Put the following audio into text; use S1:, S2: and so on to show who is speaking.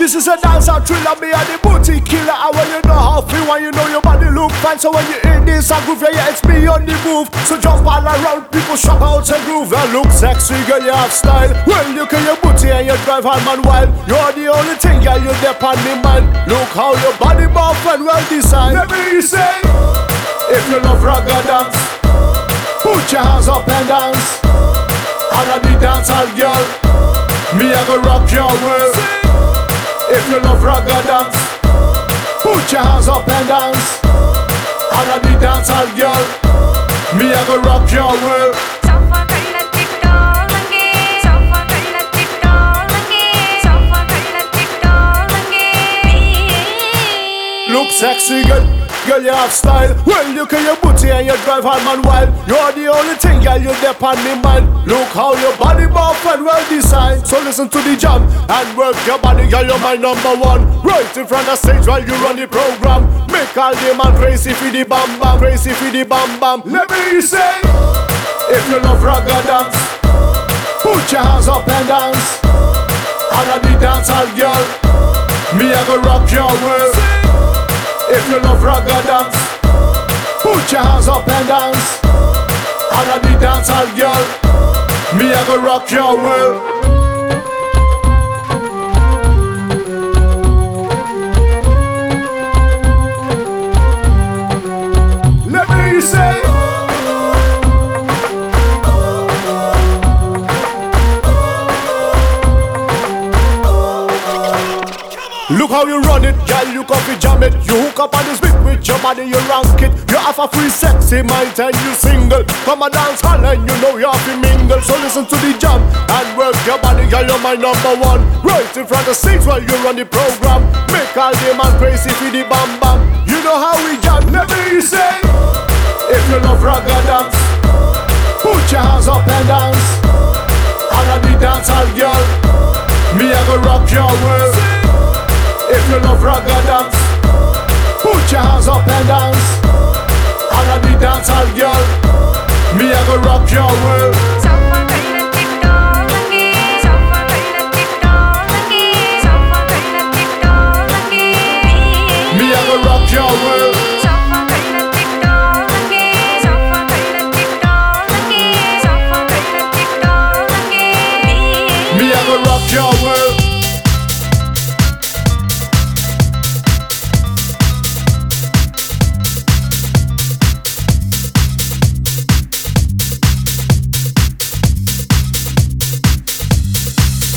S1: This is a dancehall thriller, me and the booty killer. And when you know how feel, when you know your body look fine. So when you in this a groove, yeah, it's me on the move. So jump all around, people shock out and groove. You look sexy, girl, you have style. Well, look at your booty and you drive hard man wild. You're the only thing, girl, you dep on the mind. Look how your body buff and well designed. Let me say, if you love ragga dance, put your hands up and dance. All of the dancehall girl, me I go rock your world. If you love ragga dance, put your hands up and dance. All of the dancehall girl, me I go rock your world. Look sexy, girl, girl you have style. Well, look at your booty and you drive hard man wild. You're the only thing, girl, you dep on the mind. Look how your body buff and well designed. So listen to the jam and work your body, girl, you're my number one. Right in front of stage while you run the program. Make all the man crazy for the bam bam, crazy for the bam bam. Let me say, if you love ragga dance, put your hands up and dance. All of the dancehall girl, me I go rock your world. If you love ragga dance, put your hands up and dance. All of the dancehall girl, me I go rock your world. Let me say, look how you run it, girl, you come to jam it. You hook up on this beat with your body, you rank it. You have a free sexy mind and you single. Come and dance hall and you know you have to mingle. So listen to the jam and work your body, girl, you're my number one. Right in front of stage while you run the program. Make all the man crazy for the bam bam. You know how we jam, let me say, if you love ragga dance, put your hands up and dance. All of the dancehall girl, me I go rock your world. If you love ragga dance, put your hands up and dance. All of the dancehall girl, me I go rock your world.